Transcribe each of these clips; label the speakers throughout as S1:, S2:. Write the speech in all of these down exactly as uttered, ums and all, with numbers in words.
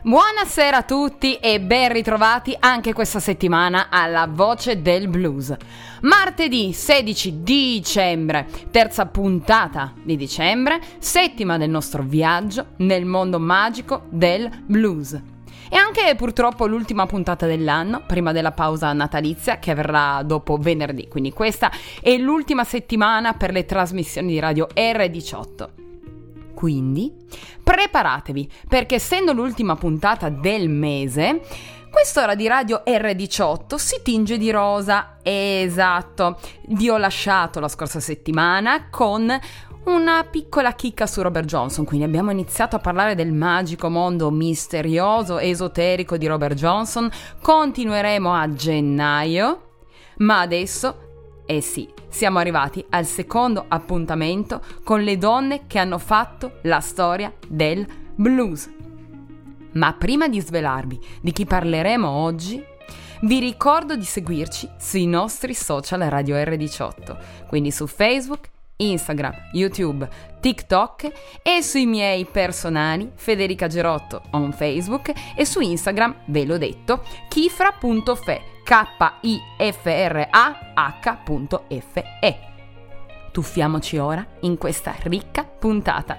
S1: Buonasera a tutti e ben ritrovati anche questa settimana alla Voce del Blues. Martedì sedici dicembre, terza puntata di dicembre, settima del nostro viaggio nel mondo magico del blues. E anche purtroppo l'ultima puntata dell'anno, prima della pausa natalizia che avverrà dopo venerdì, quindi questa è l'ultima settimana per le trasmissioni di Radio erre diciotto. Quindi preparatevi, perché essendo l'ultima puntata del mese, quest'ora di Radio erre diciotto si tinge di rosa. Esatto, vi ho lasciato la scorsa settimana con una piccola chicca su Robert Johnson, quindi abbiamo iniziato a parlare del magico mondo misterioso e esoterico di Robert Johnson. Continueremo a gennaio, ma adesso, eh sì, siamo arrivati al secondo appuntamento con le donne che hanno fatto la storia del blues. Ma prima di svelarvi di chi parleremo oggi, vi ricordo di seguirci sui nostri social Radio erre diciotto, quindi su Facebook, Instagram, YouTube, TikTok e sui miei personali Federica Gerotto on Facebook e su Instagram, ve l'ho detto, kifra punto fe, K I F R A H punto F E. Tuffiamoci ora in questa ricca puntata.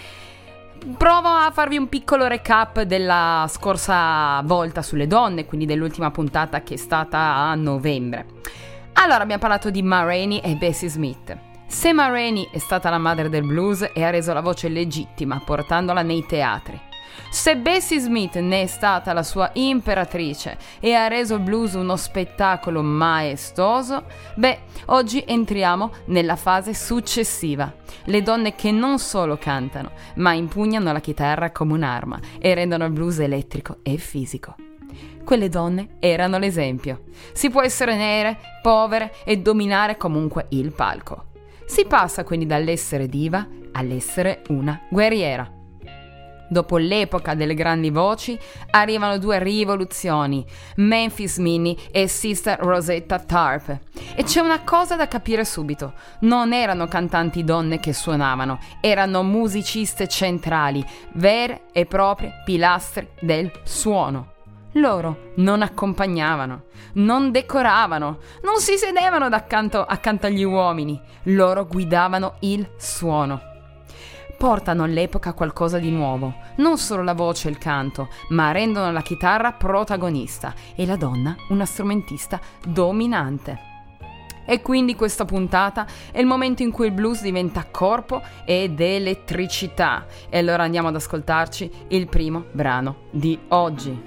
S1: Provo a farvi un piccolo recap della scorsa volta sulle donne, quindi dell'ultima puntata che è stata a novembre. Allora, abbiamo parlato di Ma Rainey e Bessie Smith. Se Ma Rainey è stata la madre del blues e ha reso la voce legittima portandola nei teatri, se Bessie Smith ne è stata la sua imperatrice e ha reso il blues uno spettacolo maestoso, beh, oggi entriamo nella fase successiva. Le donne che non solo cantano, ma impugnano la chitarra come un'arma e rendono il blues elettrico e fisico. Quelle donne erano l'esempio. Si può essere nere, povere e dominare comunque il palco. Si passa quindi dall'essere diva all'essere una guerriera. Dopo l'epoca delle grandi voci arrivano due rivoluzioni, Memphis Minnie e Sister Rosetta Tharpe. E c'è una cosa da capire subito: non erano cantanti donne che suonavano, erano musiciste centrali, vere e proprie pilastri del suono. Loro non accompagnavano, non decoravano, non si sedevano d'accanto accanto agli uomini, loro guidavano il suono. Portano all'epoca qualcosa di nuovo, non solo la voce e il canto, ma rendono la chitarra protagonista e la donna una strumentista dominante. E quindi questa puntata è il momento in cui il blues diventa corpo ed elettricità. E allora andiamo ad ascoltarci il primo brano di oggi.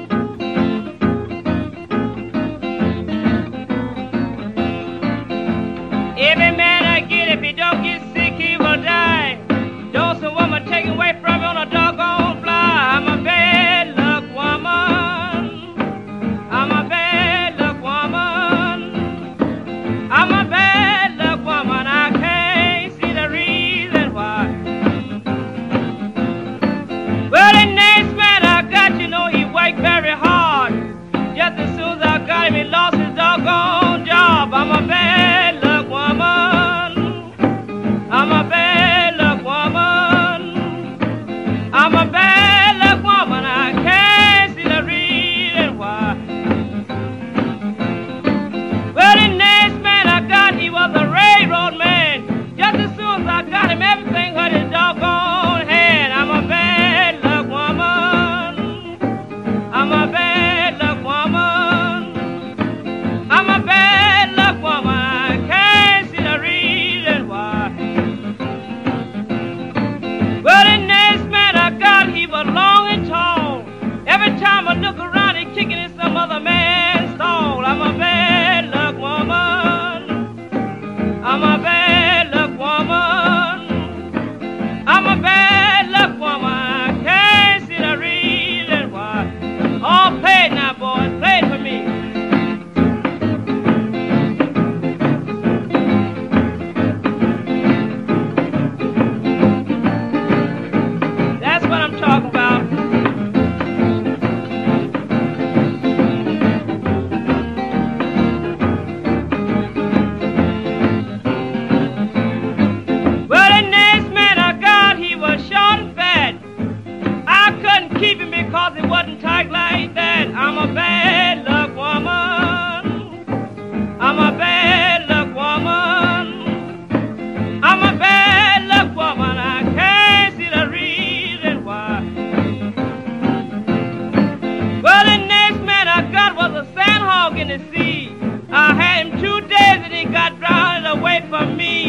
S2: Every man I get, if he don't get sick, he will die. Don't some woman take away from me on a doggone fly. I'm a bad luck woman. I'm a bad luck woman. I'm a bad luck woman. I can't see the reason why. Well, the next man I got, you know, he worked very hard. Just as soon as I got him, he lost his doggone job. I'm a bad luck woman. I'm a bad luck woman.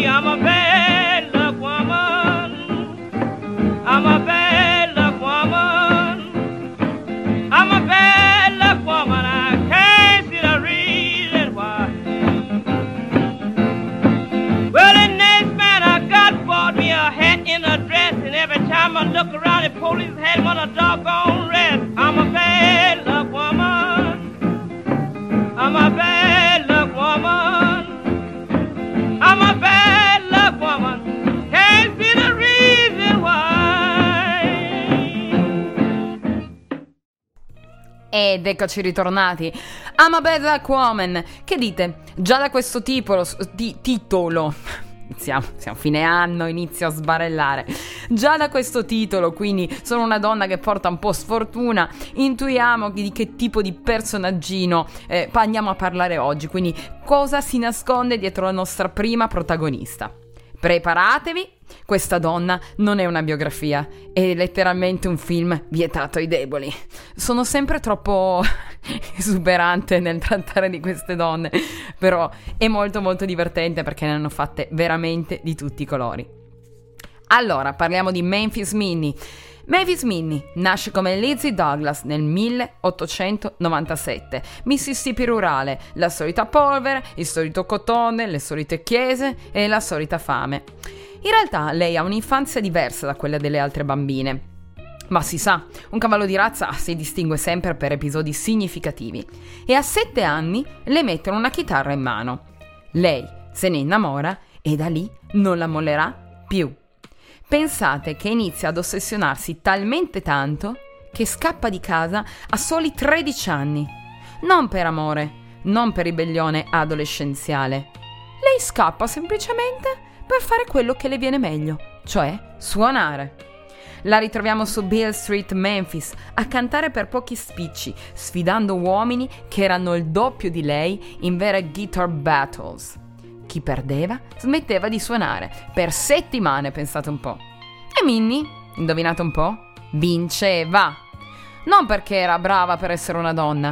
S2: I'm a bad luck woman. I'm a bad luck woman. I'm a bad luck woman. I can't see the reason why. Well, the next man I got bought me a hat and a dress, and every time I look around, the police had one a doggone rest. I'm a bad luck woman. I'm a bad luck woman. I'm a bad luck woman. Can't see the reason why.
S1: Ed eccoci ritornati. I'm a bad luck woman. Che dite? Già da questo titolo, di, titolo Siamo, siamo fine anno, inizio a sbarellare. Già da questo titolo, quindi sono una donna che porta un po' sfortuna, intuiamo di che tipo di personaggino eh, andiamo a parlare oggi, quindi cosa si nasconde dietro la nostra prima protagonista. Preparatevi, questa donna non è una biografia, è letteralmente un film vietato ai deboli. Sono sempre troppo esuberante nel trattare di queste donne, però è molto molto divertente perché ne hanno fatte veramente di tutti i colori. Allora, parliamo di Memphis Minnie. Memphis Minnie nasce come Lizzie Douglas nel milleottocentonovantasette, Mississippi rurale, la solita polvere, il solito cotone, le solite chiese e la solita fame. In realtà lei ha un'infanzia diversa da quella delle altre bambine, ma si sa, un cavallo di razza si distingue sempre per episodi significativi e a sette anni le mettono una chitarra in mano. Lei se ne innamora e da lì non la mollerà più. Pensate che inizia ad ossessionarsi talmente tanto che scappa di casa a soli tredici anni. Non per amore, non per ribellione adolescenziale. Lei scappa semplicemente per fare quello che le viene meglio, cioè suonare. La ritroviamo su Beale Street, Memphis, a cantare per pochi spicci, sfidando uomini che erano il doppio di lei in vere guitar battles. Chi perdeva smetteva di suonare per settimane, pensate un po'. E Minnie, indovinate un po', vinceva. Non perché era brava per essere una donna,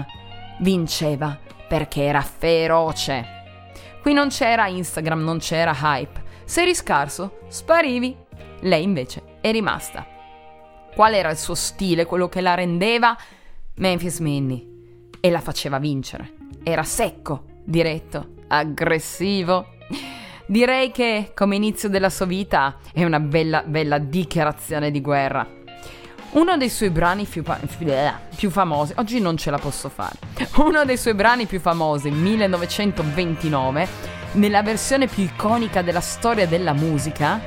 S1: vinceva perché era feroce. Qui non c'era Instagram, non c'era hype. Se eri scarso, sparivi. Lei invece è rimasta. Qual era il suo stile, quello che la rendeva Memphis Minnie? E la faceva vincere. Era secco, diretto, aggressivo. Direi che come inizio della sua vita è una bella bella dichiarazione di guerra. Uno dei suoi brani più, pa- più famosi, oggi non ce la posso fare, uno dei suoi brani più famosi, millenovecentoventinove, nella versione più iconica della storia della musica,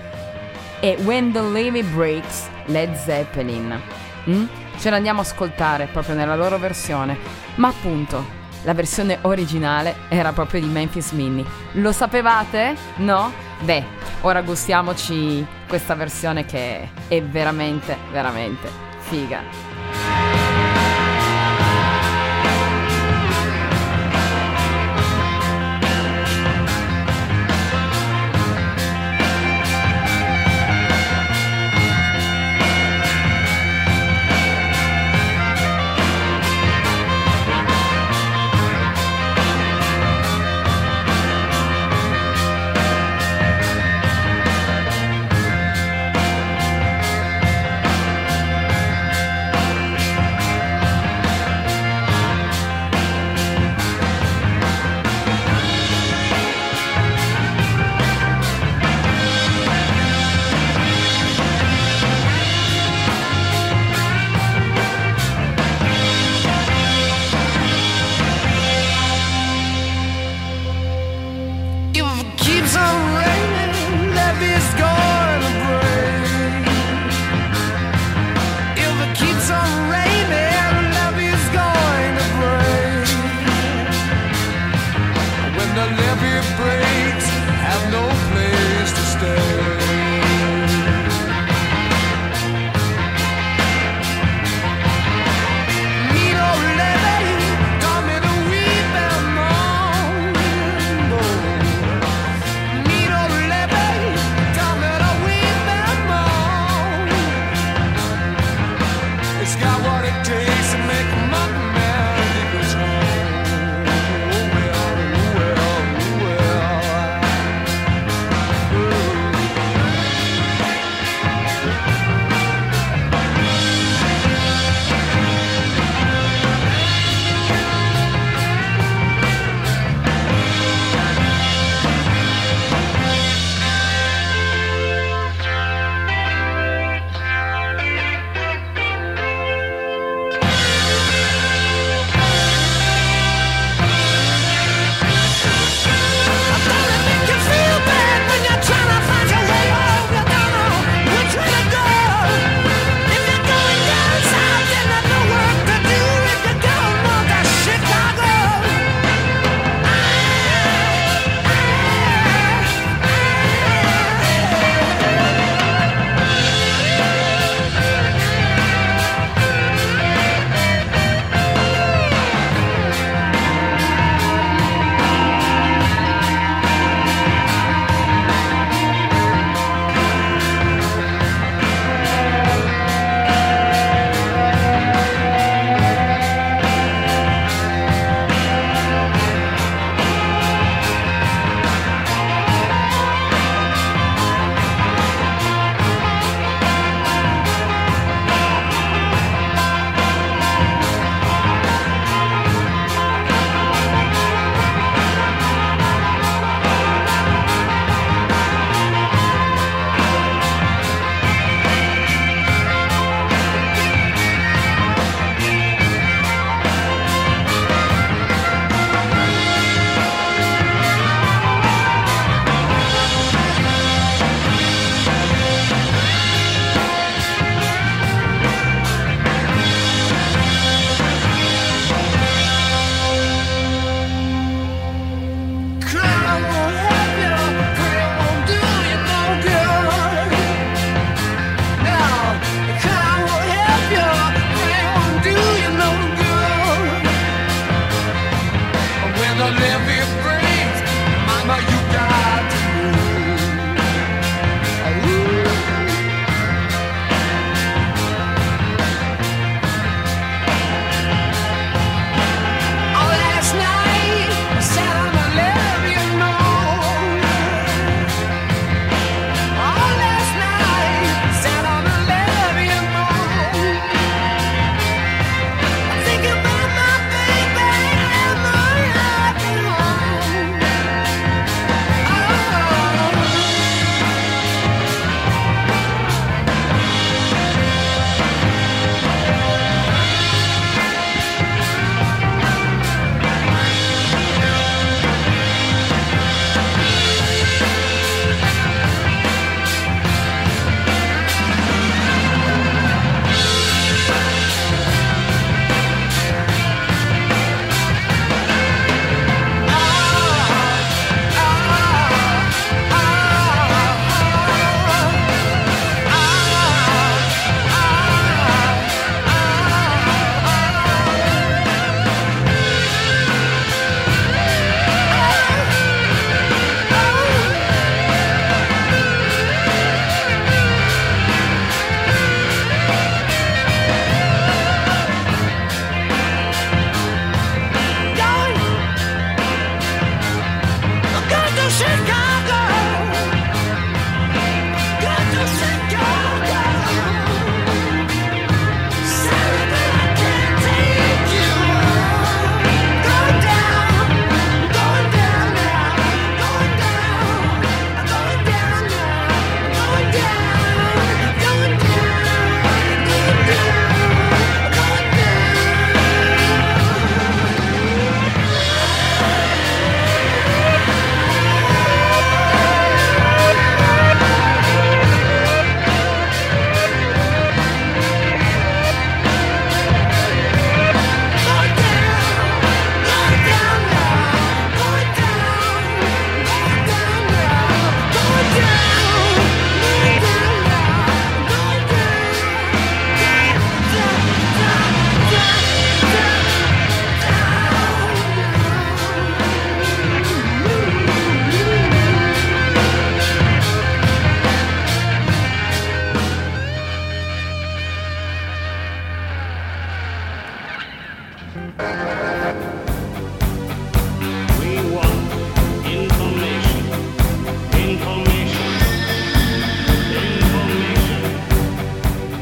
S1: è When the Levee Breaks, Led Zeppelin. Mm? Ce l'andiamo a ascoltare proprio nella loro versione, ma appunto la versione originale era proprio di Memphis Minnie. Lo sapevate? No? Beh, ora gustiamoci questa versione che è veramente, veramente figa.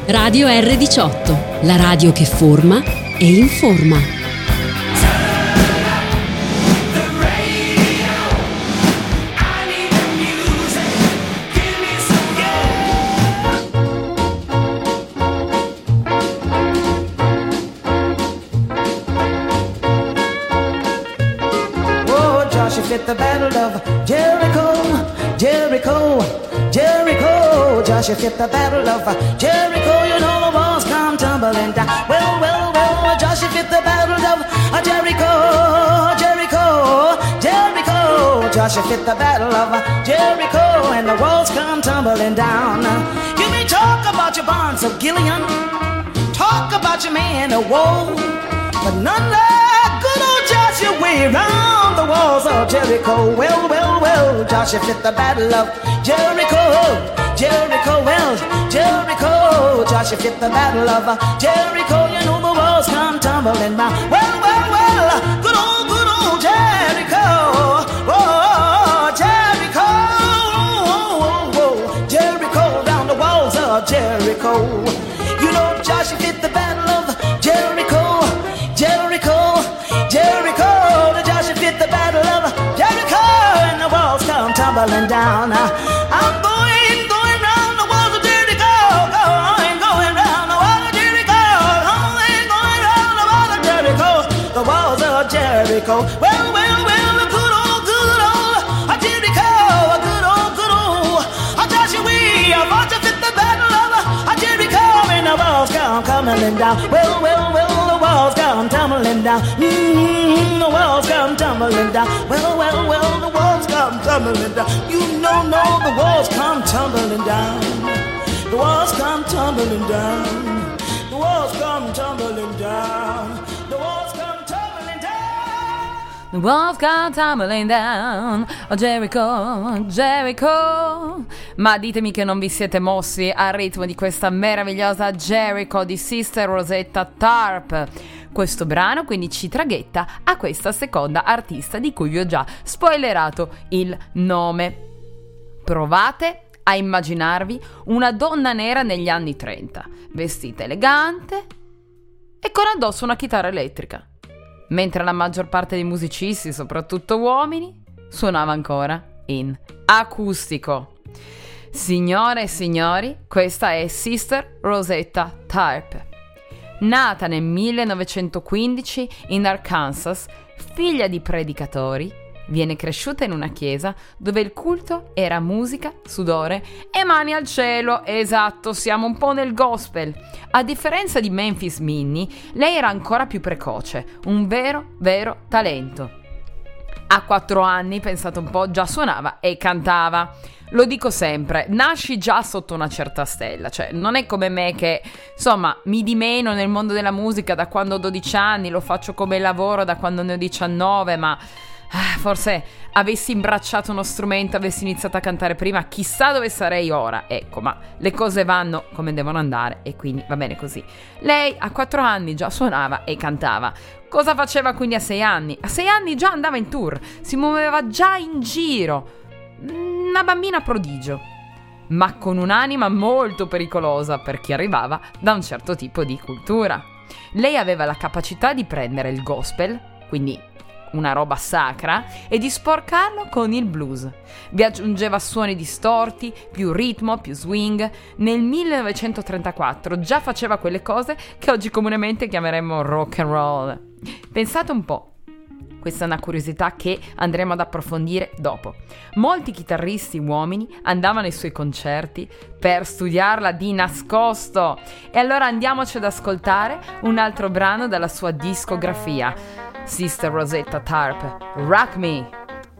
S3: Radio erre diciotto, la radio che forma e informa.
S4: At the battle of Jericho, Jericho, Jericho. Joshua fit the battle of Jericho. You know the walls come tumbling down. Well, well, well. Joshua fit the battle of Jericho, Jericho, Jericho. Joshua fit the battle of Jericho, and the walls come tumbling down. You may talk about your bonds of Gilead, talk about your man of woe, but none like good old Joshua way round the walls of Jericho. Well, well, well, Joshua fit the battle of Jericho, Jericho, well, Jericho. Joshua fit the battle of Jericho. You know the walls come tumbling down. Well, well, well, good old, good old Jericho. Oh, Jericho, oh, oh, oh, Jericho, down the walls of Jericho. You know Joshua fit the battle of Jericho, Jericho, Jericho. The Joshua fit the battle of Jericho, and the walls come tumbling down. I'm going, going round the walls of Jericho, going, going round the walls of Jericho, going, going round the walls of Jericho, the walls of Jericho. Well, well, well, a good old, good old a Jericho, a good old, good old a Joshua. We are about to fit the battle of a Jericho, and the walls come tumbling down. Well, well, well, the walls come tumbling down. Mm-hmm, the walls come tumbling down. Well, well, well, the walls come tumbling down. You know, no, the walls come tumbling down. The walls come tumbling down. The walls come tumbling down. The walls come tumbling down.
S1: The walls come tumbling down. Oh Jericho, Jericho. Ma ditemi che non vi siete mossi al ritmo di questa meravigliosa Jericho di Sister Rosetta Tharpe. Questo brano quindi ci traghetta a questa seconda artista di cui vi ho già spoilerato il nome. Provate a immaginarvi una donna nera negli anni trenta, vestita elegante e con addosso una chitarra elettrica, mentre la maggior parte dei musicisti, soprattutto uomini, suonava ancora in acustico. Signore e signori, questa è Sister Rosetta Tharpe. Nata nel millenovecentoquindici in Arkansas, figlia di predicatori, viene cresciuta in una chiesa dove il culto era musica, sudore e mani al cielo. Esatto, siamo un po' nel gospel. A differenza di Memphis Minnie, lei era ancora più precoce, un vero, vero talento. A quattro anni, pensate un po', già suonava e cantava. Lo dico sempre, nasci già sotto una certa stella, cioè non è come me che, insomma, mi dimeno nel mondo della musica da quando ho dodici anni, lo faccio come lavoro da quando ne ho diciannove, ma ah, forse avessi imbracciato uno strumento, avessi iniziato a cantare prima, chissà dove sarei ora, ecco, ma le cose vanno come devono andare e quindi va bene così. Lei a quattro anni già suonava e cantava. Cosa faceva quindi a sei anni? A sei anni già andava in tour, si muoveva già in giro. Una bambina prodigio, ma con un'anima molto pericolosa per chi arrivava da un certo tipo di cultura. Lei aveva la capacità di prendere il gospel, quindi una roba sacra, e di sporcarlo con il blues. Vi aggiungeva suoni distorti, più ritmo, più swing. Nel millenovecentotrentaquattro già faceva quelle cose che oggi comunemente chiameremmo rock and roll. Pensate un po'. Questa è una curiosità che andremo ad approfondire dopo. Molti chitarristi uomini andavano ai suoi concerti per studiarla di nascosto. E allora andiamoci ad ascoltare un altro brano dalla sua discografia. Sister Rosetta Tharpe, Rock Me.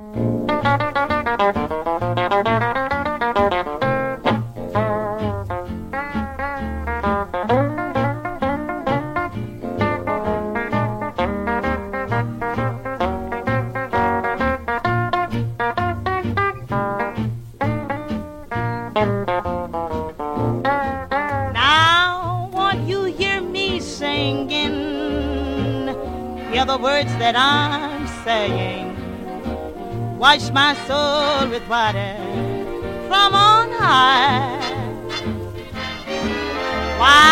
S5: The words that I'm saying, wash my soul with water from on high. Why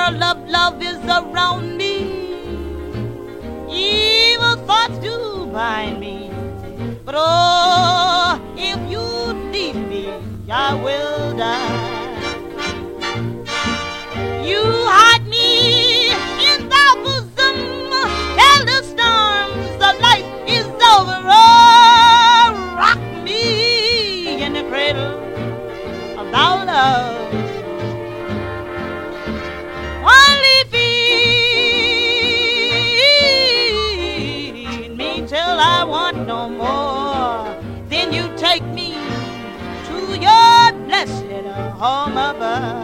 S5: of love, love is around me. Evil thoughts do bind me, but oh, if you leave me, I will die. You hide me in thy bosom, tell the storms of life is over. Oh, rock me in the cradle of thy love. Only feed me till I want no more. Then you take me to your blessed home above.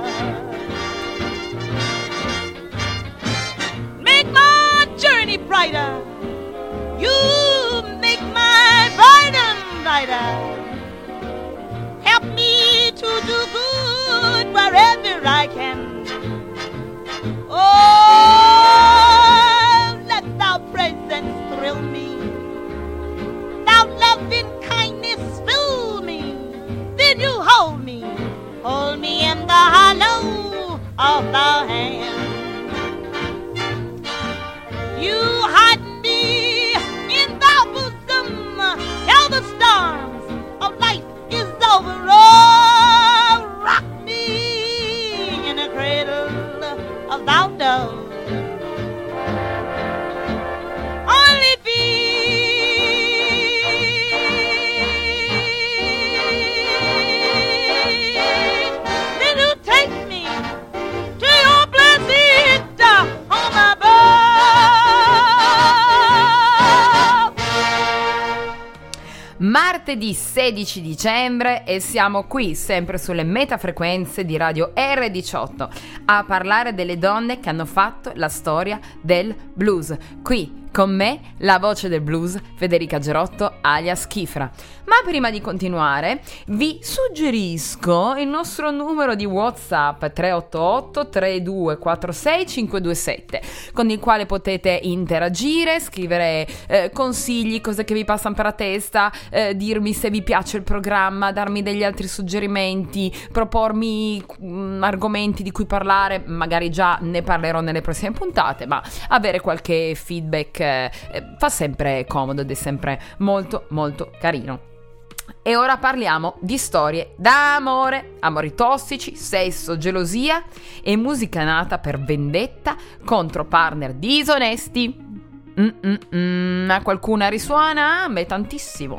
S5: Make my journey brighter. You make my burden lighter. Help me to do good wherever I can. Oh, let thy presence thrill me. Thou loving kindness fill me. Then you hold me, hold me in the hollow of thy hand. You hide me in thy bosom, till the storms of life is over. Oh, rock me in a cradle of thy dove. Only feed, then you take me to your blessed home above.
S1: Martedì sedici dicembre e siamo qui sempre sulle metafrequenze di Radio erre diciotto a parlare delle donne che hanno fatto la storia del blues. Qui con me la voce del blues, Federica Gerotto alias Kifra. Ma prima di continuare vi suggerisco il nostro numero di WhatsApp tre otto otto tre due quattro sei cinque due sette, con il quale potete interagire, scrivere eh, consigli, cose che vi passano per la testa, eh, dirmi se vi piace il programma, darmi degli altri suggerimenti, propormi mh, argomenti di cui parlare. Magari già ne parlerò nelle prossime puntate, ma avere qualche feedback eh, fa sempre comodo ed è sempre molto molto carino. E ora parliamo di storie d'amore, amori tossici, sesso, gelosia e musica nata per vendetta contro partner disonesti. Mm-mm-mm. A qualcuna risuona? A me tantissimo.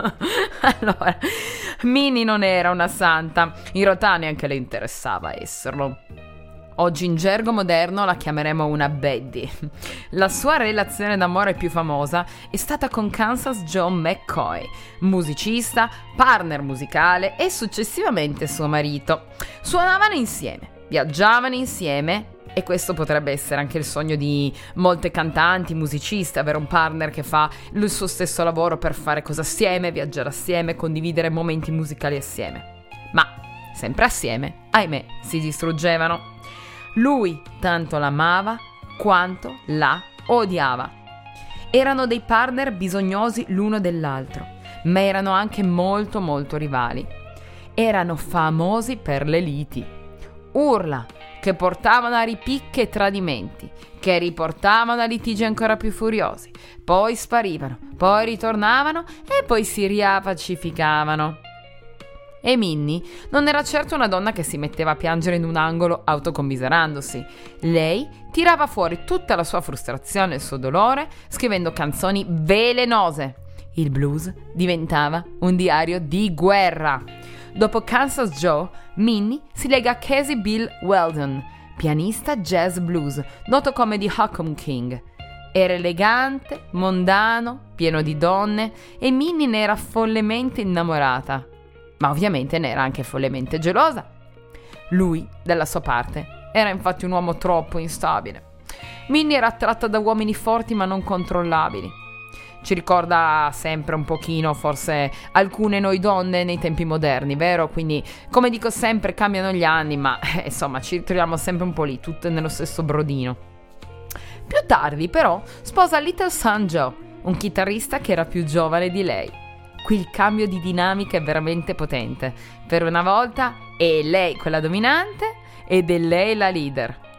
S1: Allora, Minnie non era una santa, in realtà neanche le interessava esserlo. Oggi in gergo moderno la chiameremo una baddie. La sua relazione d'amore più famosa è stata con Kansas Joe McCoy, musicista, partner musicale e successivamente suo marito. Suonavano insieme, viaggiavano insieme, e questo potrebbe essere anche il sogno di molte cantanti, musiciste, avere un partner che fa il suo stesso lavoro per fare cose assieme, viaggiare assieme, condividere momenti musicali assieme. Ma sempre assieme, ahimè, si distruggevano. Lui tanto l'amava quanto la odiava. Erano dei partner bisognosi l'uno dell'altro, ma erano anche molto molto rivali. Erano famosi per le liti. Urla che portavano a ripicche e tradimenti, che riportavano a litigi ancora più furiosi, poi sparivano, poi ritornavano e poi si riappacificavano. E Minnie non era certo una donna che si metteva a piangere in un angolo autocommiserandosi. Lei tirava fuori tutta la sua frustrazione e il suo dolore scrivendo canzoni velenose. Il blues diventava un diario di guerra. Dopo Kansas Joe, Minnie si lega a Casey Bill Weldon, pianista jazz blues, noto come The Huckum King. Era elegante, mondano, pieno di donne e Minnie ne era follemente innamorata. Ma ovviamente ne era anche follemente gelosa. Lui, dalla sua parte, era infatti un uomo troppo instabile. Minnie era attratta da uomini forti ma non controllabili. Ci ricorda sempre un pochino, forse, alcune noi donne nei tempi moderni, vero? Quindi, come dico sempre, cambiano gli anni, ma eh, insomma ci ritroviamo sempre un po' lì, tutte nello stesso brodino. Più tardi, però, sposa Little Son Joe, un chitarrista che era più giovane di lei. Qui il cambio di dinamica è veramente potente. Per una volta è lei quella dominante ed è lei la leader.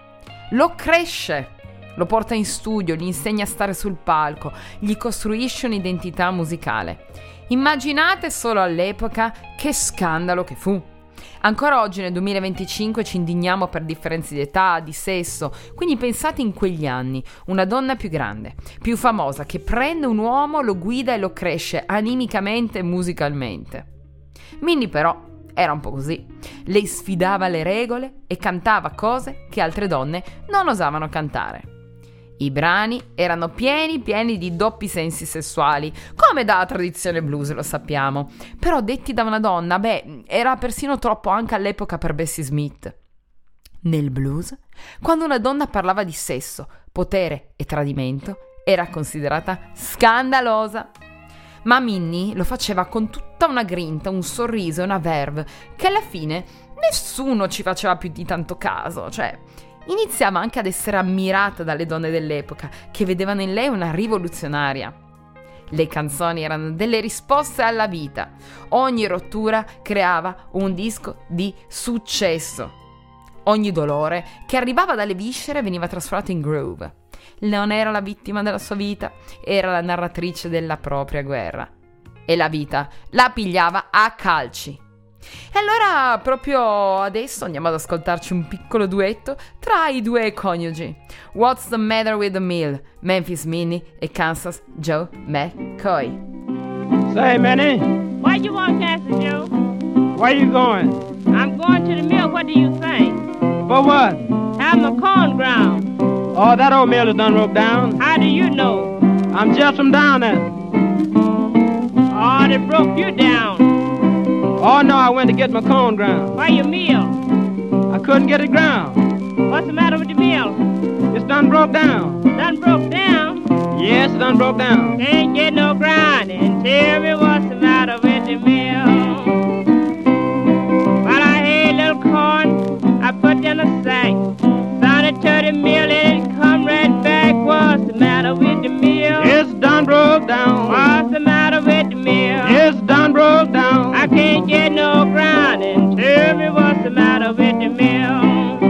S1: lo cresce, lo porta in studio, gli insegna a stare sul palco, gli costruisce un'identità musicale. Immaginate solo all'epoca che scandalo che fu. Ancora oggi nel duemilaventicinque ci indigniamo per differenze di età, di sesso, quindi pensate in quegli anni, una donna più grande, più famosa, che prende un uomo, lo guida e lo cresce animicamente e musicalmente. Minnie però era un po' così. Lei sfidava le regole e cantava cose che altre donne non osavano cantare. I brani erano pieni pieni di doppi sensi sessuali, come da tradizione blues, lo sappiamo. Però detti da una donna, beh, era persino troppo anche all'epoca per Bessie Smith. Nel blues, quando una donna parlava di sesso, potere e tradimento, era considerata scandalosa. Ma Minnie lo faceva con tutta una grinta, un sorriso e una verve, che alla fine nessuno ci faceva più di tanto caso, cioè... Iniziava anche ad essere ammirata dalle donne dell'epoca, che vedevano in lei una rivoluzionaria. Le canzoni erano delle risposte alla vita. Ogni rottura creava un disco di successo. Ogni dolore che arrivava dalle viscere veniva trasformato in groove. Non era la vittima della sua vita, era la narratrice della propria guerra. E la vita la pigliava a calci. E allora proprio adesso andiamo ad ascoltarci un piccolo duetto tra i due coniugi. What's the Matter with the Mill? Memphis Minnie e Kansas Joe McCoy.
S2: Say, Minnie,
S5: Where you want, Kansas Joe?
S2: where you going?
S5: I'm going to the mill. What do you think?
S2: For what?
S5: Have my corn ground.
S2: Oh, that old mill is done broke down.
S5: How do you know?
S2: I'm just from down there.
S5: Oh, they broke you down.
S2: Oh, no, I went to get my corn ground.
S5: Why your mill?
S2: I couldn't get it ground.
S5: What's the matter with the mill?
S2: It's done broke down.
S5: Done broke down.
S2: Yes, it done broke down.
S5: Can't get no grinding. Tell me what's the matter with the mill. While I had little corn, I put in a sack. Started to the mill and it come right back. What's the matter with the mill?
S2: It's done broke down.
S5: What's the matter with the mill?
S2: It's done broke down.
S5: I can't get no grinding. Tell me what's the matter with the mill.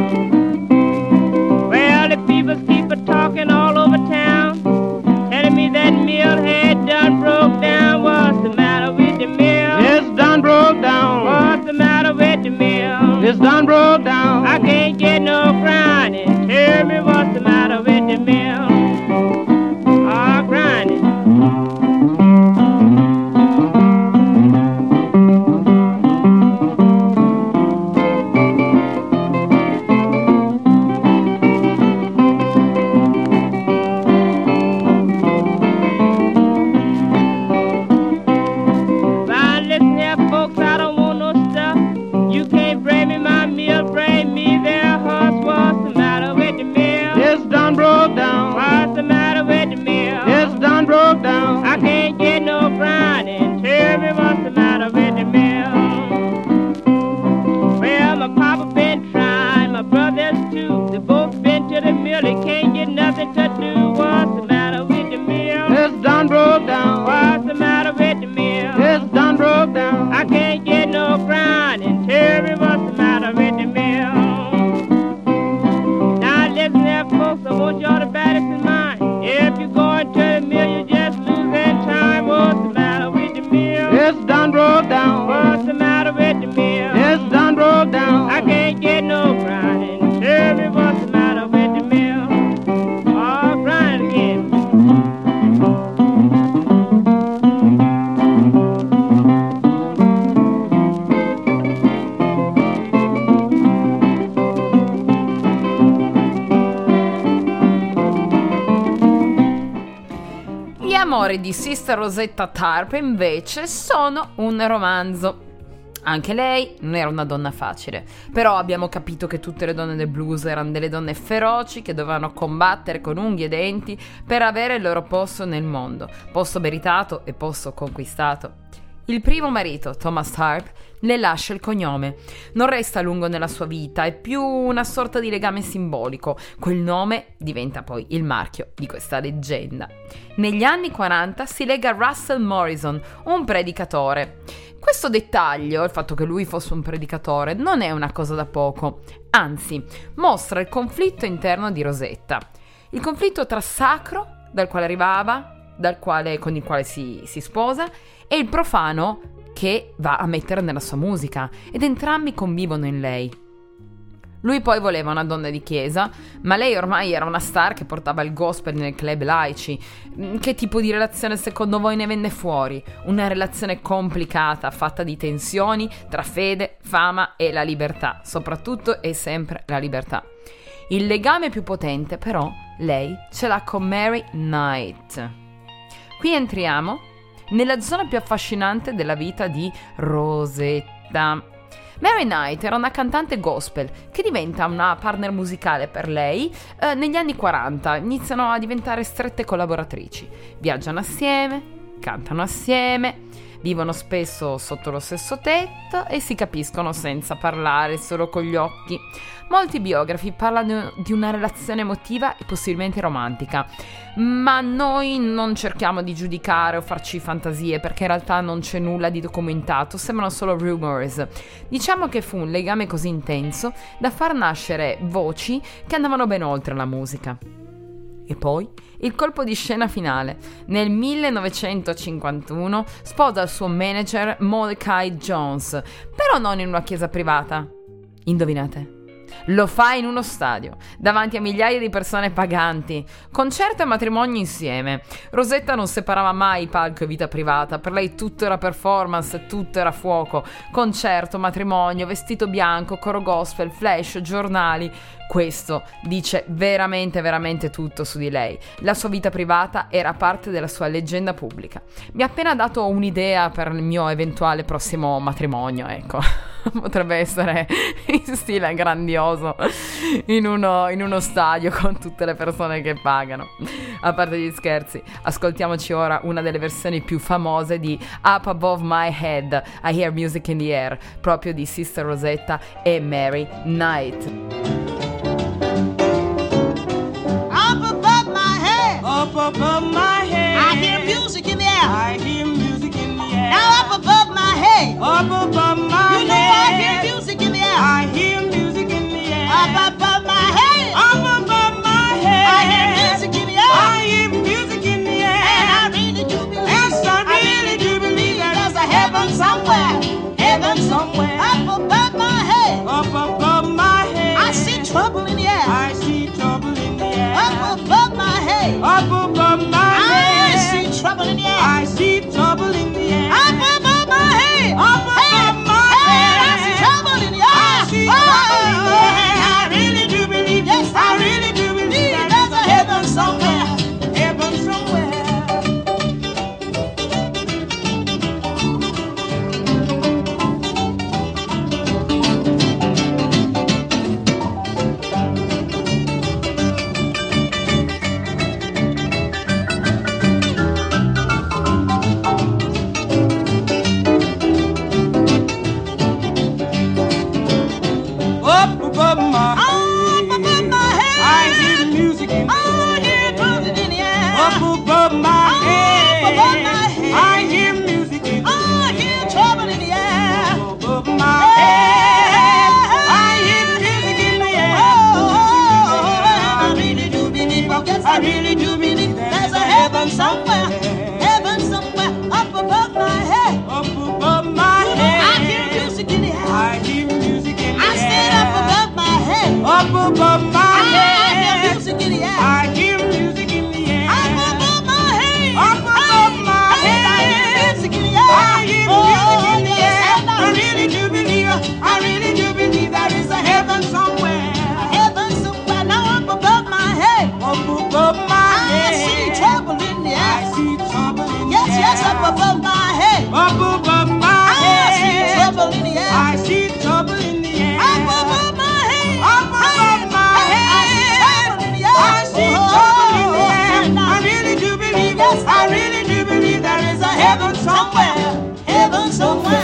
S5: Well, the people keep a talking all over town, telling me that mill had done broke down. What's the matter with the mill?
S2: It's done broke down.
S5: What's the matter with the mill?
S2: It's done broke down.
S5: I can't get no grinding. Tell me what's the matter with the mill. Ah, grinding.
S1: Di Sister Rosetta Tharpe invece sono un romanzo. Anche lei non era una donna facile, però abbiamo capito che tutte le donne del blues erano delle donne feroci che dovevano combattere con unghie e denti per avere il loro posto nel mondo, posto meritato e posto conquistato. Il primo marito, Thomas Tharpe, le lascia il cognome. Non resta a lungo nella sua vita, è più una sorta di legame simbolico. Quel nome diventa poi il marchio di questa leggenda. Negli anni quaranta si lega a Russell Morrison, un predicatore. Questo dettaglio, il fatto che lui fosse un predicatore, non è una cosa da poco, anzi, mostra il conflitto interno di Rosetta. Il conflitto tra sacro, dal quale arrivava, dal quale, con il quale si, si sposa, e il profano che va a mettere nella sua musica, ed entrambi convivono in lei. Lui poi voleva una donna di chiesa, ma lei ormai era una star che portava il gospel nel club laici. Che tipo di relazione secondo voi ne venne fuori? Una relazione complicata, fatta di tensioni tra fede, fama e la libertà, soprattutto e sempre la libertà. Il legame più potente, però, lei ce l'ha con Mary Knight. Qui entriamo nella zona più affascinante della vita di Rosetta. Mary Knight era una cantante gospel che diventa una partner musicale per lei eh, negli anni quaranta. Iniziano a diventare strette collaboratrici. Viaggiano assieme, cantano assieme, vivono spesso sotto lo stesso tetto e si capiscono senza parlare, solo con gli occhi. Molti biografi parlano di una relazione emotiva e possibilmente romantica, ma noi non cerchiamo di giudicare o farci fantasie, perché in realtà non c'è nulla di documentato, sembrano solo rumors. Diciamo che fu un legame così intenso da far nascere voci che andavano ben oltre la musica. E poi il colpo di scena finale. Nel millenovecentocinquantuno sposa il suo manager Mordecai Jones, però non in una chiesa privata. Indovinate? Lo fa in uno stadio, davanti a migliaia di persone paganti, concerto e matrimonio insieme. Rosetta non separava mai palco e vita privata, per lei tutto era performance, tutto era fuoco. Concerto, matrimonio, vestito bianco, coro gospel, flash, giornali. Questo dice veramente veramente tutto su di lei. La sua vita privata era parte della sua leggenda pubblica. Mi ha appena dato un'idea per il mio eventuale prossimo matrimonio, ecco. Potrebbe essere in stile grandioso in uno, in uno stadio con tutte le persone che pagano. A parte gli scherzi, ascoltiamoci ora una delle versioni più famose di Up Above My Head, I Hear Music in the Air, proprio di Sister Rosetta e Mary Knight.
S5: Up above my head,
S2: Up above my head,
S5: I hear music in the air.
S2: I hear music in the air.
S5: Now up above my head,
S2: Up above my
S5: you know
S2: head,
S5: I hear music in the air.
S2: I hear music in the air.
S5: Up above my head,
S2: Up above my head,
S5: I hear music in the air.
S2: I hear music in the air.
S5: And I really do believe,
S2: Yes, I really do believe that
S5: there's a heaven somewhere, heaven somewhere. Up above my head,
S2: Up above my head,
S5: I see trouble in the air.
S2: I see trouble in the air.
S5: Up above my head,
S2: Up above my
S5: I
S2: head,
S5: see trouble in the air.
S2: I see trouble in the air.
S5: Up above my head,
S2: Up above my
S5: hey, I
S2: head,
S5: see trouble in the air.
S2: I see trouble in the air. I really do believe,
S5: Yes,
S2: I really do believe that
S5: there's a heaven
S2: there's
S5: somewhere.
S2: heaven somewhere. Up above my
S5: Up above my head,
S2: I hear music in the
S5: I hear
S2: air.
S5: music in the air.
S2: Up above my
S5: Up
S2: head,
S5: above my head.
S2: I hear music in the
S5: I hear trouble in the air.
S2: Up above my head, I hear music in the air.
S5: I really do believe, yes, I really do believe there's a heaven somewhere, heaven somewhere up above my head.
S2: Up above my head,
S5: I hear music in the air.
S2: I hear music in the
S5: I stand
S2: air.
S5: up above my head.
S2: Up above my
S5: I hear
S2: head,
S5: music in the air.
S2: I hear music in the air.
S5: Up above my head.
S2: Up above my
S5: Hey, I hear
S2: head,
S5: music in the air.
S2: I hear music in the
S5: yes,
S2: air.
S5: and
S2: I really do believe, I really do believe there is a heaven somewhere.
S5: Heaven somewhere now up above my head.
S2: Up above my
S5: I
S2: head,
S5: see trouble in the
S2: I
S5: air.
S2: see trouble in
S5: Yes,
S2: the air.
S5: yes, up above my head.
S2: Up above my
S5: I see
S2: head,
S5: trouble in the air.
S2: I see trouble in the air.
S5: Up above my head.
S2: Up above my head, I see trouble in the air. I really do believe,
S5: Yes,
S2: I really do believe there is a heaven somewhere.
S5: Heaven somewhere.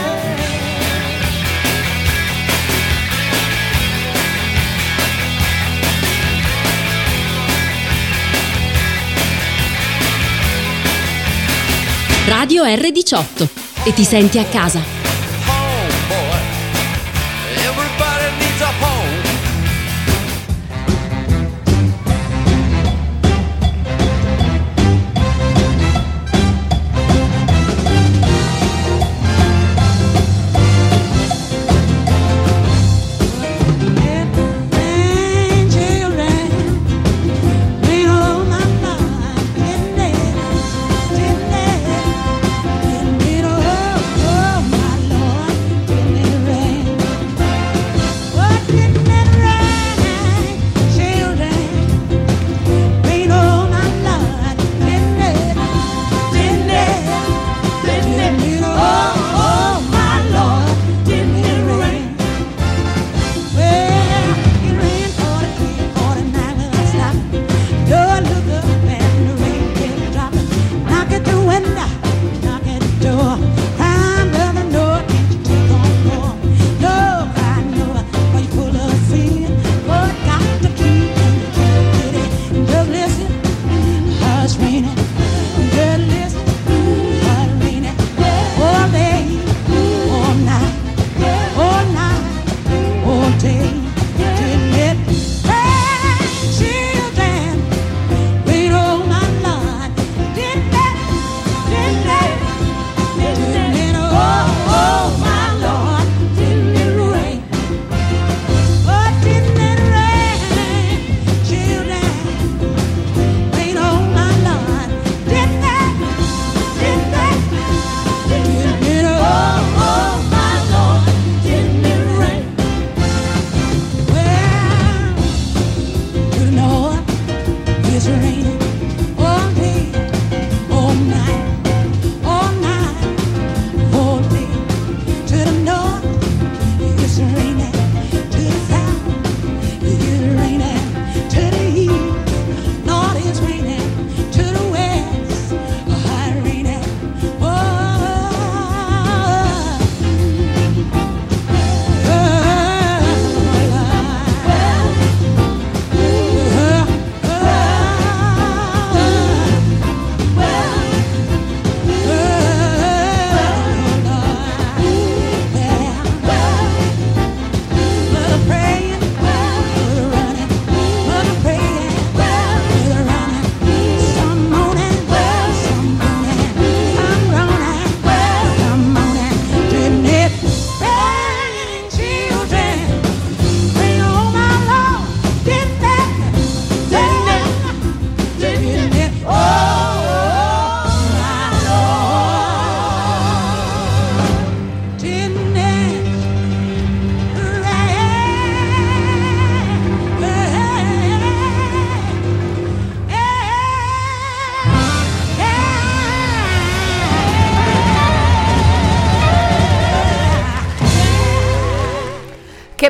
S3: Radio erre diciotto. E ti senti a casa.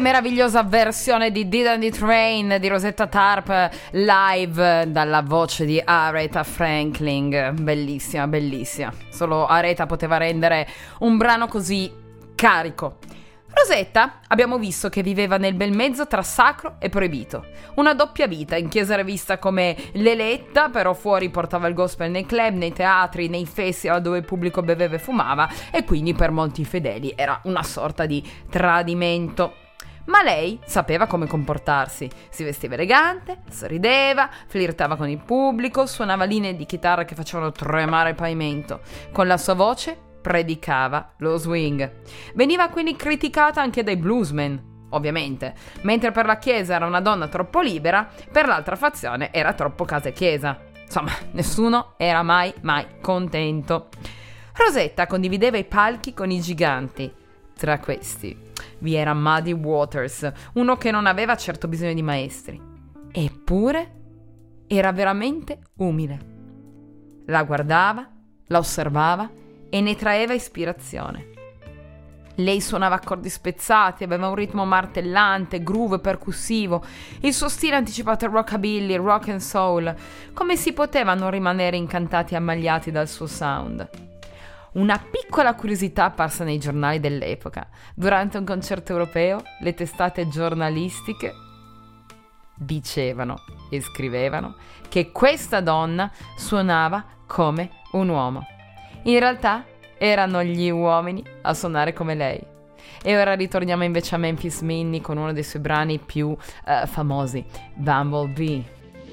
S1: meravigliosa versione di Didn't It Rain di Rosetta Tharpe live dalla voce di Aretha Franklin. Bellissima, bellissima. Solo Aretha poteva rendere un brano così carico. Rosetta abbiamo visto che viveva nel bel mezzo tra sacro e proibito. Una doppia vita, in chiesa era vista come l'eletta, però fuori portava il gospel nei club, nei teatri, nei festival dove il pubblico beveva e fumava, e quindi per molti fedeli era una sorta di tradimento. Ma lei sapeva come comportarsi, si vestiva elegante, sorrideva, flirtava con il pubblico, suonava linee di chitarra che facevano tremare il pavimento. Con la sua voce predicava lo swing. Veniva quindi criticata anche dai bluesmen, ovviamente. Mentre per la chiesa era una donna troppo libera, per l'altra fazione era troppo casa e chiesa. Insomma, nessuno era mai, mai contento. Rosetta condivideva i palchi con i giganti. Tra questi vi era Muddy Waters, uno che non aveva certo bisogno di maestri. Eppure era veramente umile. La guardava, la osservava e ne traeva ispirazione. Lei suonava accordi spezzati, aveva un ritmo martellante, groove percussivo, il suo stile anticipato il rockabilly, il rock and soul. Come si poteva non rimanere incantati e ammagliati dal suo sound? Una piccola curiosità apparsa nei giornali dell'epoca. Durante un concerto europeo, le testate giornalistiche dicevano e scrivevano che questa donna suonava come un uomo. In realtà erano gli uomini a suonare come lei. E ora ritorniamo invece a Memphis Minnie con uno dei suoi brani più uh, famosi, Bumblebee.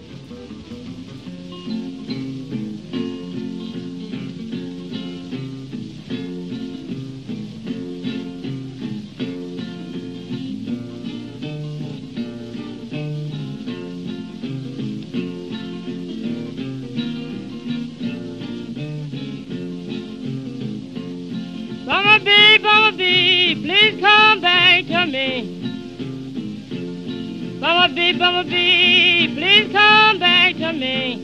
S2: Bumblebee, bumblebee, please come back to me. Bumblebee, bumblebee, please come back to me.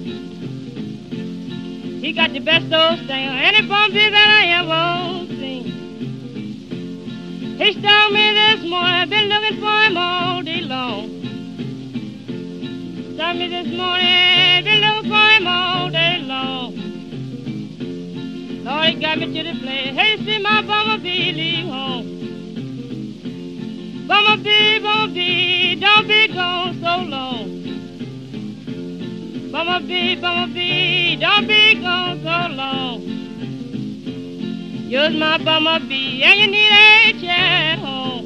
S2: He got the best old sting of any bumblebee that I ever seen. He stung me this morning, I've been looking for him all day long. Stung me this morning, been looking for him all day long. Lord, he got me to the place. Hey, see my bumblebee leave home. Bumblebee, bumblebee, don't be gone so long. Bumblebee, bumblebee, don't be gone so long. You're my bumblebee and you need a chair at home.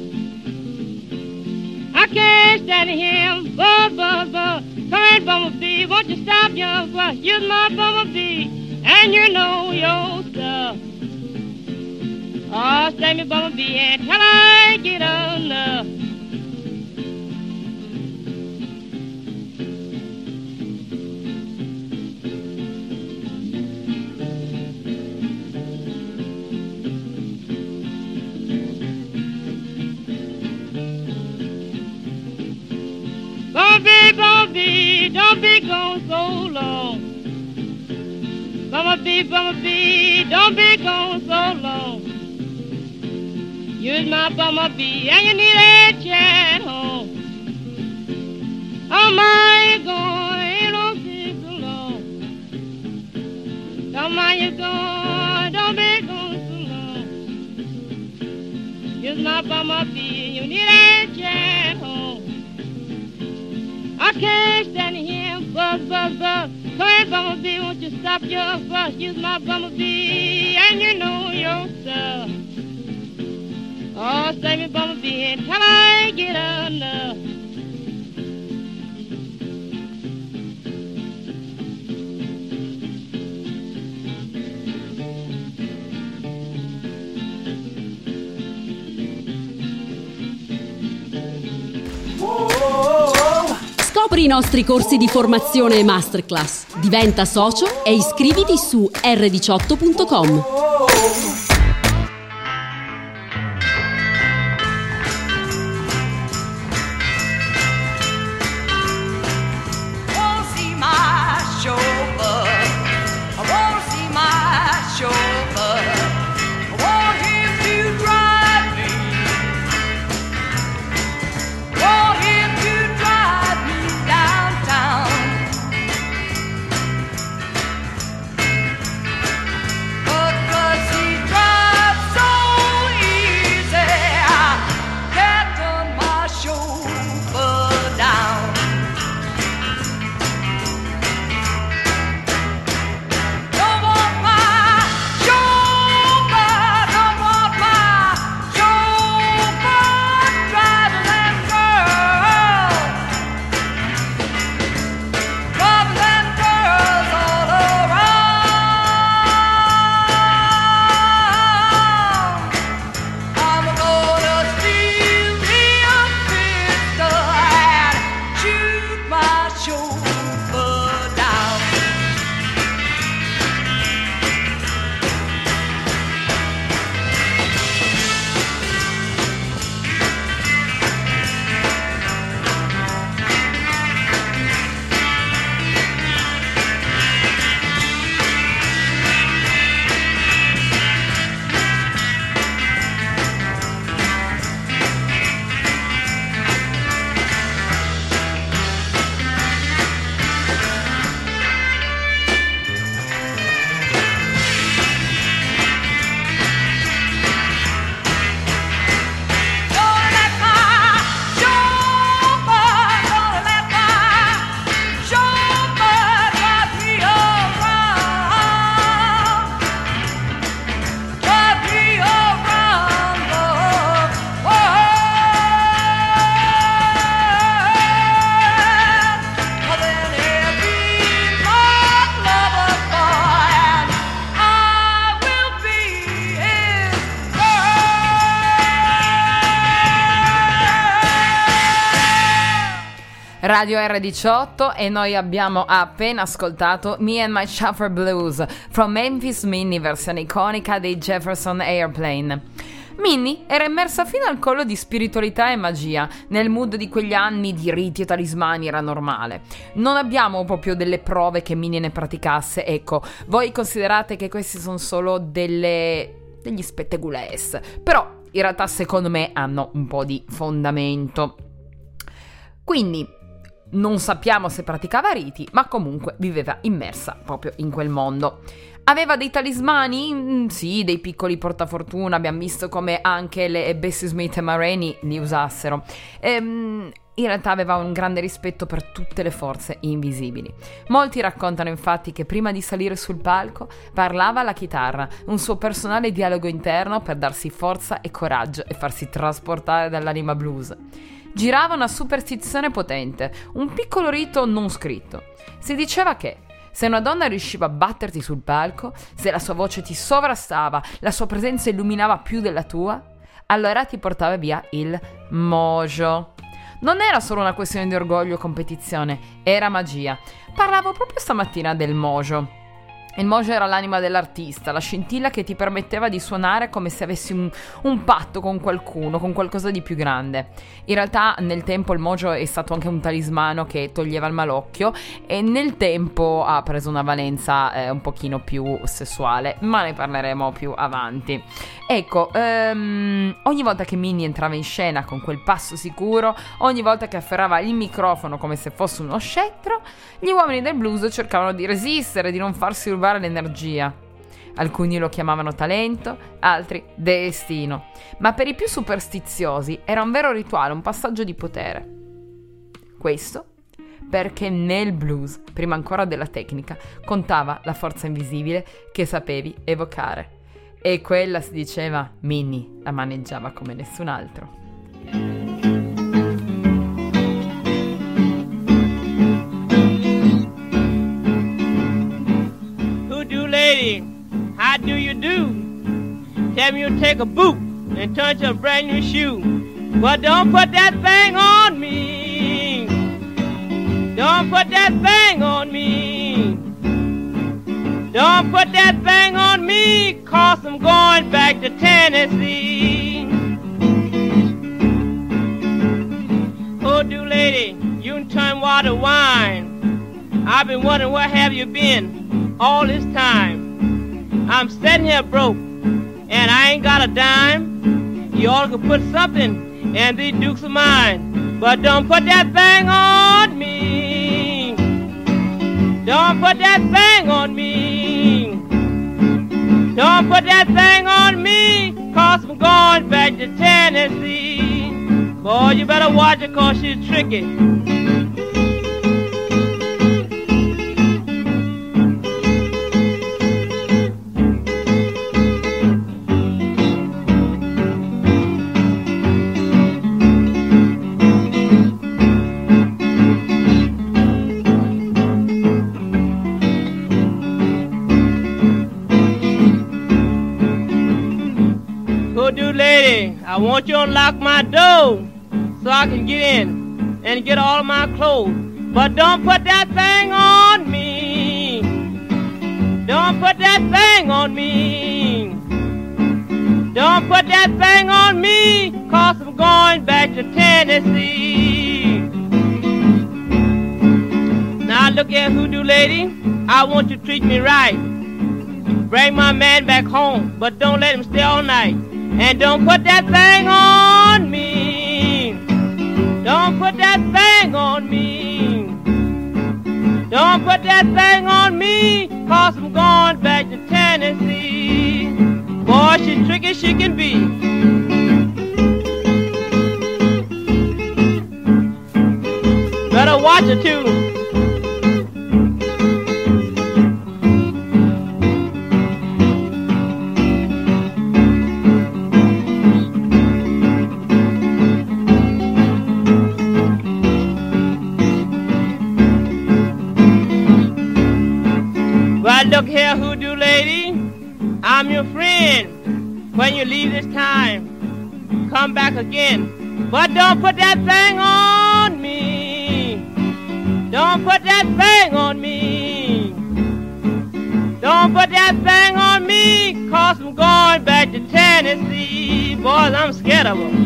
S2: I can't stand him, buzz, buzz, buzz. Come here, bumblebee, won't you stop your buzz? You're my bumblebee and you know your stuff. Oh, stay me bumblebee and till I get enough. Bumblebee, bumblebee, don't be gone so long. Bumblebee, bumblebee, don't be gone so long. You're my bumblebee and you need a chair at home. Oh my, you're going, you don't be so long. Don't mind you're going, don't be gone so long. You're my bumblebee and you need a chair at home. I can't stand here, buzz, buzz, buzz. Come here, bumblebee, won't you stop your fuss? You're my bumblebee, and you know your stuff. Oh, save me, bumblebee, until I get enough.
S3: Scopri i nostri corsi di formazione e masterclass. Diventa socio e iscriviti su erre diciotto punto com.
S1: Radio erre diciotto e noi abbiamo appena ascoltato Me and My Chauffeur Blues from Memphis Minnie, versione iconica dei Jefferson Airplane. Minnie era immersa fino al collo di spiritualità e magia, nel mood di quegli anni di riti e talismani era normale. Non abbiamo proprio delle prove che Minnie ne praticasse, ecco, voi considerate che questi sono solo delle... degli spettegules, però in realtà secondo me hanno un po' di fondamento. Quindi non sappiamo se praticava riti, ma comunque viveva immersa proprio in quel mondo. Aveva dei talismani? Mm, sì, dei piccoli portafortuna, abbiamo visto come anche le Bessie Smith e Ma Rainey li usassero. Ehm, in realtà aveva un grande rispetto per tutte le forze invisibili. Molti raccontano infatti che prima di salire sul palco parlava alla chitarra, un suo personale dialogo interno per darsi forza e coraggio e farsi trasportare dall'anima blues. Girava una superstizione potente, un piccolo rito non scritto. Si diceva che se una donna riusciva a batterti sul palco, se la sua voce ti sovrastava, la sua presenza illuminava più della tua, allora ti portava via il mojo. Non era solo una questione di orgoglio o competizione, era magia. Parlavo proprio stamattina del mojo. Il mojo era l'anima dell'artista, la scintilla che ti permetteva di suonare come se avessi un, un patto con qualcuno, con qualcosa di più grande. In realtà nel tempo il mojo è stato anche un talismano che toglieva il malocchio e nel tempo ha preso una valenza eh, un pochino più sessuale, ma ne parleremo più avanti. Ecco, um, ogni volta che Minnie entrava in scena con quel passo sicuro, ogni volta che afferrava il microfono come se fosse uno scettro, gli uomini del blues cercavano di resistere, di non farsi rubare l'energia. Alcuni lo chiamavano talento, altri destino, ma per i più superstiziosi era un vero rituale, un passaggio di potere. Questo perché nel blues, prima ancora della tecnica, contava la forza invisibile che sapevi evocare. E quella, si diceva, Minnie la maneggiava come nessun altro.
S2: Hoodoo lady, how do you do? Tell me you'll take a boot and turn to a brand new shoe. But don't put that thing on me. Don't put that thing on me. Don't put that thing on me, 'cause I'm going back to Tennessee. Hoodoo lady, you can turn water wine. I've been wondering where have you been all this time. I'm sitting here broke, and I ain't got a dime. You all could put something in these dukes of mine, but don't put that thing on me. Don't put that thing on me. Don't put that thing on me, 'cause I'm going back to Tennessee. Boy, you better watch her, 'cause she's tricky. Lady, I want you to unlock my door so I can get in and get all of my clothes. But don't put that thing on me. Don't put that thing on me. Don't put that thing on me, 'cause I'm going back to Tennessee. Now look here, Hoodoo lady, I want you to treat me right. Bring my man back home, but don't let him stay all night. And don't put that thing on me. Don't put that thing on me. Don't put that thing on me, 'cause I'm going back to Tennessee. Boy, she's tricky as she can be. Better watch her too. Look here, Hoodoo lady, I'm your friend. When you leave this time, come back again. But don't put that thing on me. that thing on me, cause I'm going back to Tennessee. Boys, I'm scared of them.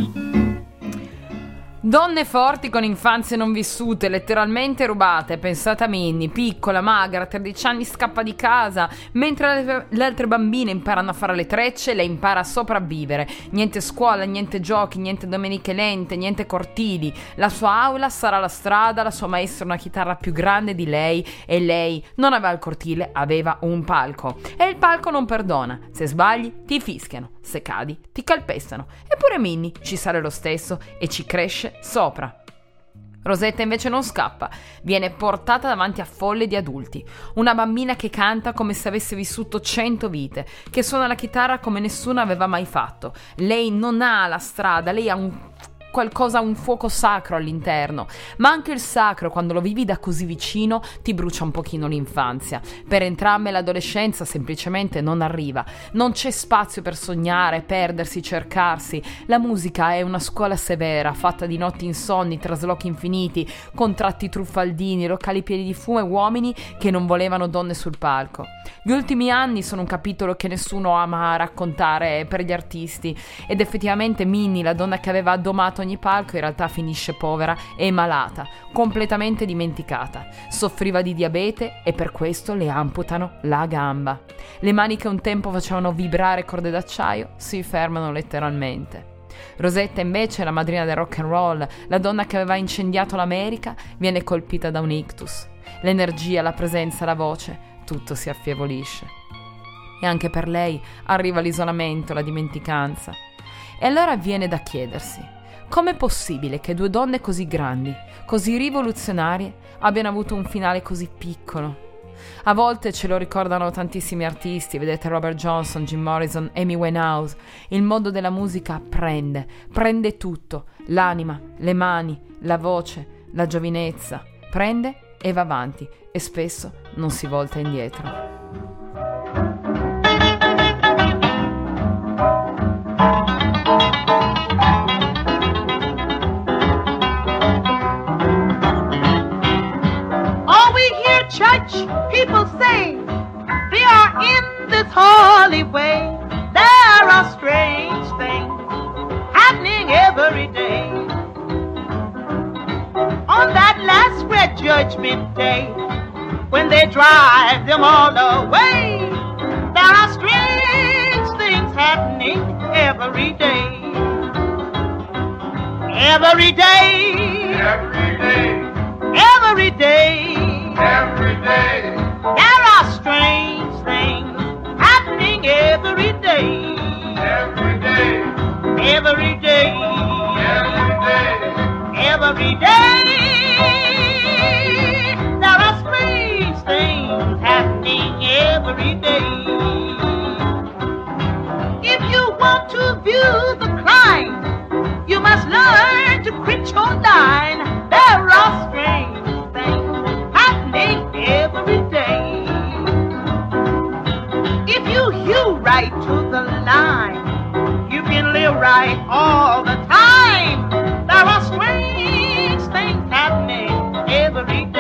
S1: Donne forti con infanzie non vissute, letteralmente rubate. Pensate a Minnie, piccola, magra, a tredici anni scappa di casa, mentre le, le altre bambine imparano a fare le trecce, lei impara a sopravvivere. Niente scuola, niente giochi, niente domeniche lente, niente cortili. La sua aula sarà la strada, la sua maestra una chitarra più grande di lei e lei non aveva il cortile, aveva un palco. E il palco non perdona, se sbagli ti fischiano, se cadi ti calpestano. Eppure Minnie ci sale lo stesso e ci cresce sopra. Rosetta invece non scappa, viene portata davanti a folle di adulti, una bambina che canta come se avesse vissuto cento vite, che suona la chitarra come nessuno aveva mai fatto. Lei non ha la strada, lei ha un qualcosa, un fuoco sacro all'interno, ma anche il sacro, quando lo vivi da così vicino, ti brucia un pochino l'infanzia. Per entrambe l'adolescenza semplicemente non arriva, non c'è spazio per sognare, perdersi, cercarsi. La musica è una scuola severa, fatta di notti insonni, traslochi infiniti, contratti truffaldini, locali pieni di fumo e uomini che non volevano donne sul palco. Gli ultimi anni sono un capitolo che nessuno ama raccontare per gli artisti, ed effettivamente Minnie, la donna che aveva domato ogni palco, in realtà finisce povera e malata, completamente dimenticata. Soffriva di diabete e per questo le amputano la gamba. Le mani che un tempo facevano vibrare corde d'acciaio si fermano letteralmente. Rosetta invece, la madrina del rock and roll, la donna che aveva incendiato l'America, viene colpita da un ictus. L'energia, la presenza, la voce, tutto si affievolisce. E anche per lei arriva l'isolamento, la dimenticanza. E allora viene da chiedersi: com'è possibile che due donne così grandi, così rivoluzionarie, abbiano avuto un finale così piccolo? A volte ce lo ricordano tantissimi artisti, vedete Robert Johnson, Jim Morrison, Amy Winehouse. Il mondo della musica prende, prende tutto, l'anima, le mani, la voce, la giovinezza, prende e va avanti e spesso non si volta indietro.
S5: Church people say they are in this holy way. There are strange things happening every day. On that last great judgment day, when they drive them all away, there are strange things happening every day. Every day, every day, every day. Every day. There are strange things happening every day. Every day. Every day. Every day. Every day. There are strange things happening every day. If you want to view the climb, you must learn to quit your line. There are strange every day. If you hew right to the line, you can live right all the time. There are strange things happening every day.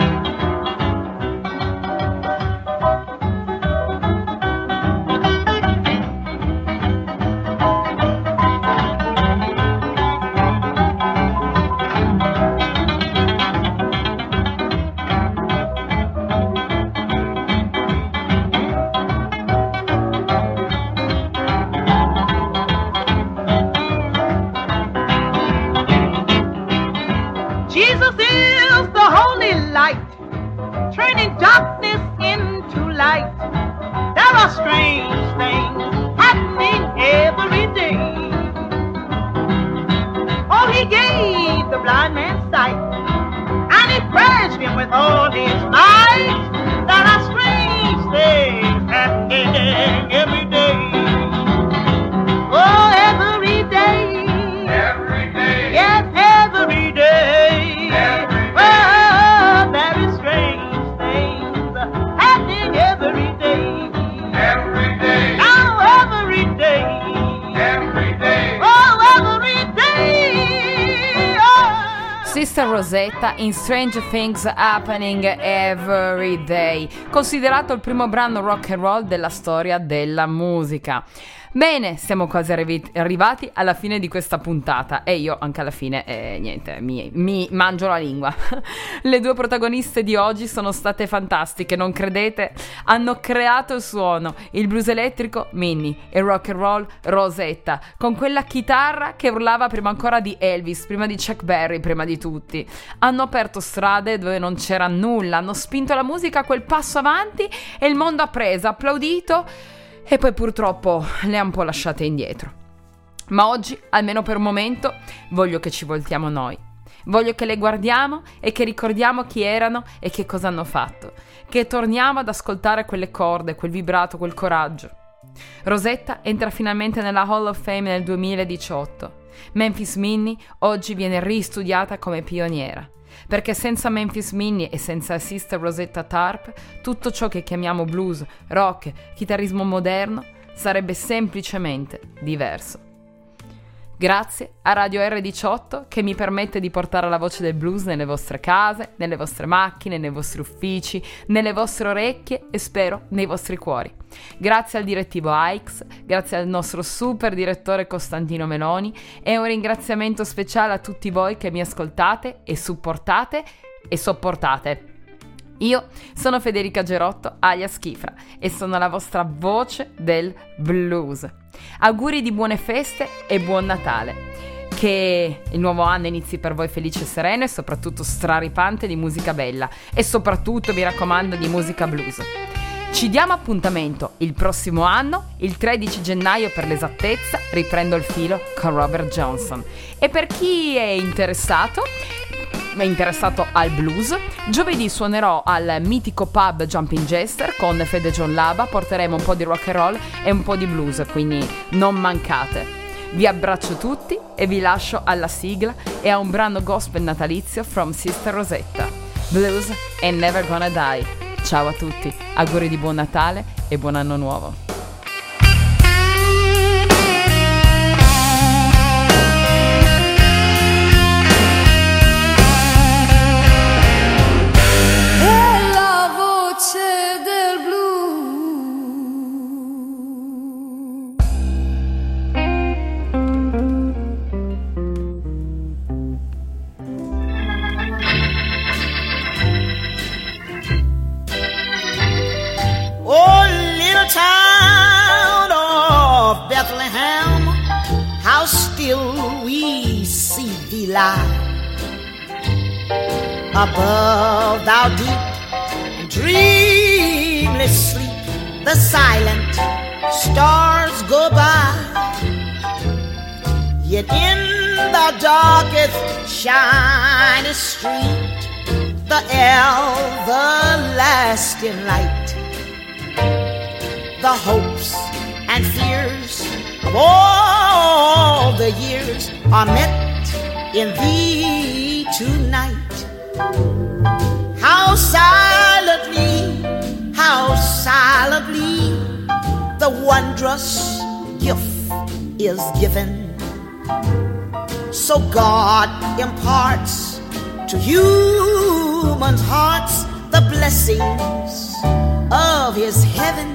S5: Turning darkness into light. There are strange things happening every day. Oh, he gave the blind man sight, and he praised him with all his might. There are strange things happening every day. Oh, every day. Every day. Yes, every day. Every day. Oh, very strange. Every day, every day, oh, every day, every day, oh, every day, oh.
S1: Sister Rosetta in Strange Things Happening Every Day, considerato il primo brano rock and roll della storia della musica. Bene, siamo quasi arrivi- arrivati alla fine di questa puntata e io anche alla fine, eh, niente, mi, mi mangio la lingua. Le due protagoniste di oggi sono state fantastiche, non credete? Hanno creato il suono, il blues elettrico Minnie e il rock and roll Rosetta, con quella chitarra che urlava prima ancora di Elvis, prima di Chuck Berry, prima di tutti. Hanno aperto strade dove non c'era nulla, hanno spinto la musica a quel passo avanti e il mondo ha preso, applaudito e poi purtroppo le ha un po' lasciate indietro. Ma oggi, almeno per un momento, voglio che ci voltiamo noi. Voglio che le guardiamo e che ricordiamo chi erano e che cosa hanno fatto. Che torniamo ad ascoltare quelle corde, quel vibrato, quel coraggio. Rosetta entra finalmente nella Hall of Fame nel duemiladiciotto. Memphis Minnie oggi viene ristudiata come pioniera. Perché senza Memphis Minnie e senza Sister Rosetta Tharpe, tutto ciò che chiamiamo blues, rock, chitarrismo moderno sarebbe semplicemente diverso. Grazie a Radio erre diciotto che mi permette di portare la voce del blues nelle vostre case, nelle vostre macchine, nei vostri uffici, nelle vostre orecchie e spero nei vostri cuori. Grazie al direttivo Aix, grazie al nostro super direttore Costantino Meloni e un ringraziamento speciale a tutti voi che mi ascoltate e supportate e sopportate. Io sono Federica Gerotto, alias Chifra, e sono la vostra voce del blues. Auguri di buone feste e buon Natale. Che il nuovo anno inizi per voi felice e sereno e soprattutto straripante di musica bella e soprattutto, mi raccomando, di musica blues. Ci diamo appuntamento il prossimo anno, il tredici gennaio per l'esattezza, riprendo il filo con Robert Johnson. E per chi è interessato... è interessato al blues, giovedì suonerò al mitico pub Jumping Jester con Fede John Laba, porteremo un po' di rock and roll e un po' di blues, quindi non mancate. Vi abbraccio tutti e vi lascio alla sigla e a un brano gospel natalizio from Sister Rosetta, Blues and Never Gonna Die. Ciao a tutti, auguri di buon Natale e buon anno nuovo.
S4: Above thou deep and dreamless sleep, the silent stars go by. Yet in the darkest shiny street, the everlasting light, the hopes and fears of all the years are met in thee tonight. How silently, how silently the wondrous gift is given. So God imparts to human hearts the blessings of his heaven.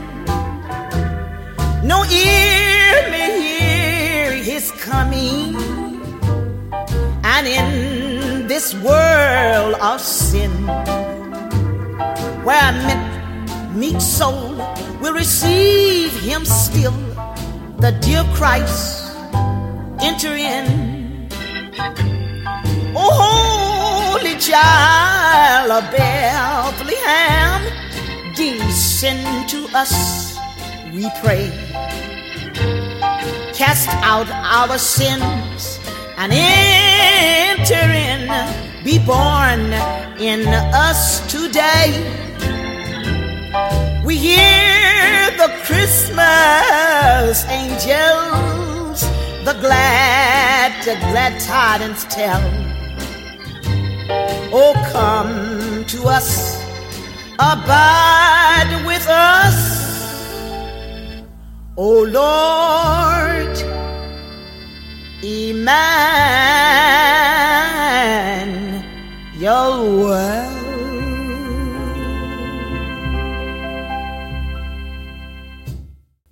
S4: No ear may hear his coming, and in this world of sin, where a meek soul will receive him still, the dear Christ enter in. Oh, holy child of Bethlehem, descend to us, we pray. Cast out our sins and enter in, be born in us today. We hear the Christmas angels, the glad, the glad tidings tell. Oh, come to us, abide with us, oh Lord.